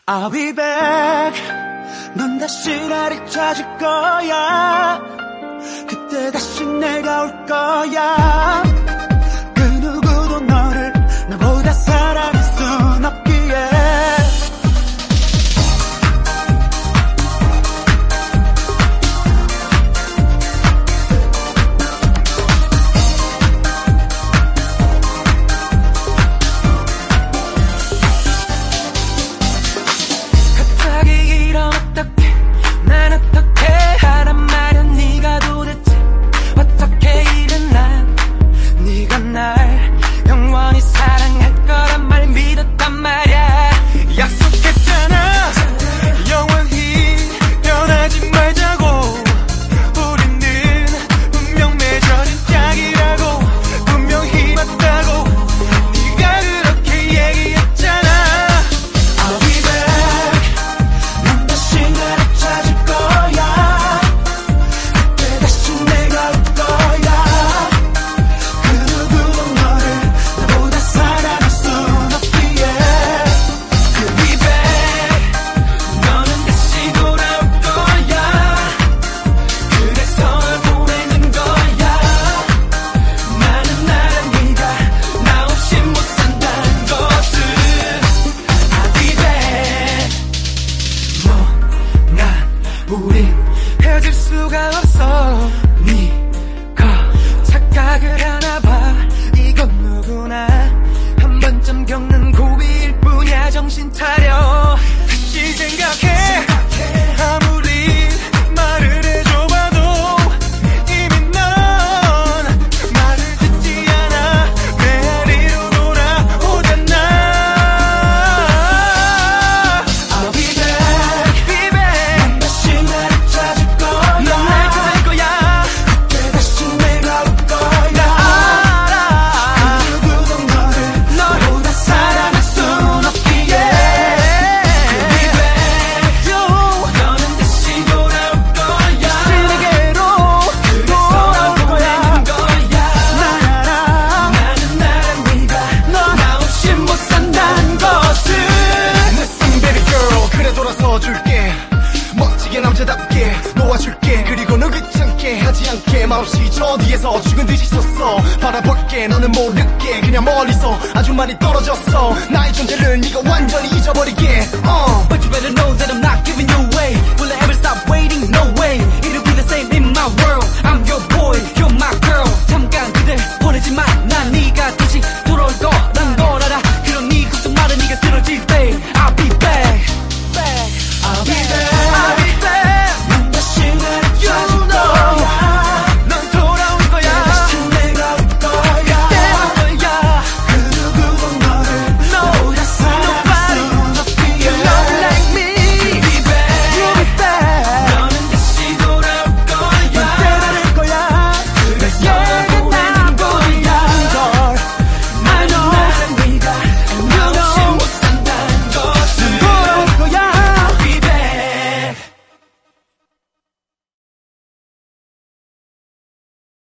I'll be back. 넌 다시 나를 찾을 거야. 그때 다시 내가 올 거야. 그 누구도 너를 나보다 사랑할 순 없기에. 우린 헤어질 수가 없어. 네가 착각을 하나봐. 이건 누구나 한 번쯤 겪는 고비일 뿐이야. 정신 차려 다시 생각해. 아무리 말을 해줘봐도 이미 넌 말을 듣지 않아. 메아리로 돌아오잖아. I'll be back, be back. 넌 다시 나를 찾을 거야. 넌 날 찾을 거야. 그때 다시 내가 올 거야. 알아. 그 누구도 너보다 사랑할 순 없기에. Be back, yo. 너는 다시 돌아올 거야. 다시 내게로 돌아올 거야. 날 알아. 나는 네가 너 없이 못 산다는 것을. Listen baby girl, 그래 돌아서 줄게. 멋지게 남자답게 놓아줄게. 그리고 널 귀찮게 하지 않게. 말없이 저 뒤에서 죽은 듯이 섰어. 바라볼게. 너는 모르게 그냥 멀리서 아주 많이 떨어졌어. 나의 존재를 네가 완전히 잊어버리게.